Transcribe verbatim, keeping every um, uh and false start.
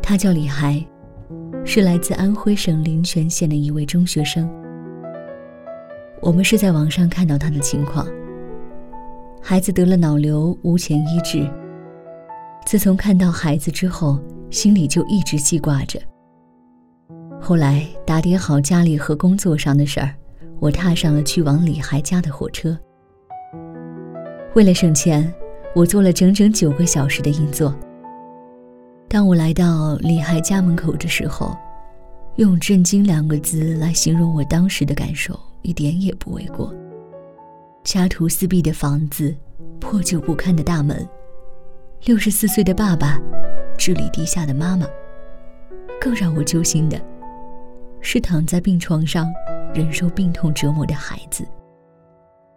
他叫李海，是来自安徽省临泉县的一位中学生。我们是在网上看到他的情况，孩子得了脑瘤，无钱医治。自从看到孩子之后，心里就一直记挂着。后来打点好家里和工作上的事儿，我踏上了去往李海家的火车。为了省钱，我坐了整整九个小时的硬座。当我来到李海家门口的时候，用震惊两个字来形容我当时的感受一点也不为过。家徒四壁的房子，破旧不堪的大门，六十四岁的爸爸，支离低下的妈妈。更让我揪心的是躺在病床上忍受病痛折磨的孩子。